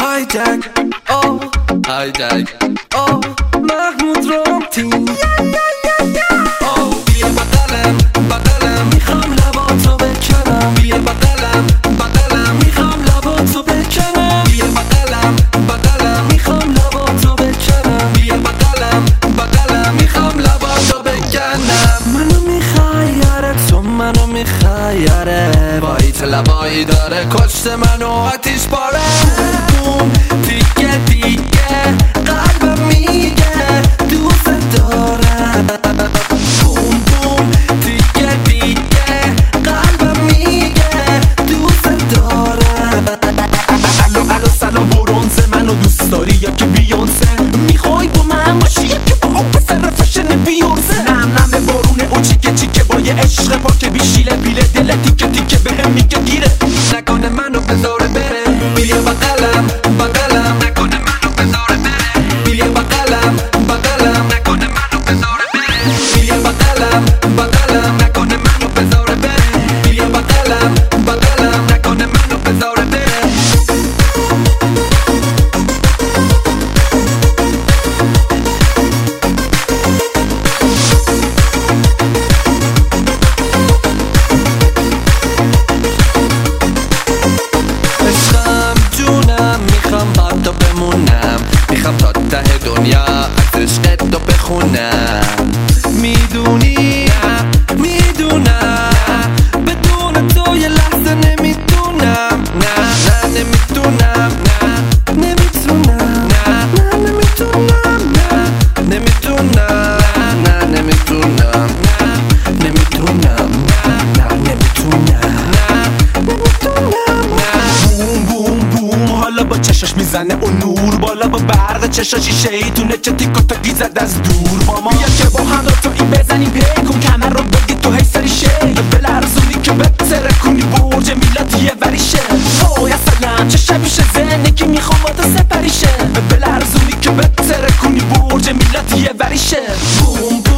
هایجک هایجک محمود رامتین بیا بغلم بغلم میخوام لباتو بکنم بیا بغلم بغلم میخوام لباتو بکنم بیا بغلم بغلم میخوام لباتو بکنم بیا بغلم بغلم میخوام لباتو بکنم منو میخیاره تو منو میخیاره بایت لبایی داره کشت منو آتیش باره بوم دیگه دیگه قلبم میگه دوست دارم بوم بوم دیگه دیگه قلبم میگه دوست دارم الو سلام برونزه منو دوست داری یا که بیونسه میخوای با من باشی یا که با اون پسر فشن بیونسه نم به بارونه او چیکه چیکه با یه عشق پاک بیشیله بیله دل تیکه تیکه بهم میگه گیره نکنه منو بذاره بره بیا بغلم بغلم نکنه منو بذاره بره بیا بغلم بغلم نکنه منو بذاره بره بیا بغلم بغلم نکنه منو بذاره بره بیا بغلم بغلم نکنه منو بذاره بره میخوام تا ته دنیا از عشقت رو بخونم میدونی میدونم بدون تو یه لحظه نمیدونم نه نمیدونم نه نمیتونم نه نمیتونم نه نمیتونم نه نمیتونم نه نمیتونم نه نمیتونم بوم بوم بوم حالا با چشاش میزنه اون نور بالا با برق چشاشی شیطونه چه تیکو تاکی زد از دور ماما بیا که با هم تو این بزنیم پیکون کمر رو بگی تو هی سری شه بلرزونی که بتره کنی برج میلاد یه وریشه وای اصلا چه شبیشه زنگی میخوام با تو سپریشه بلرزونی که بتره کنی برج میلاد یه وریشه بوم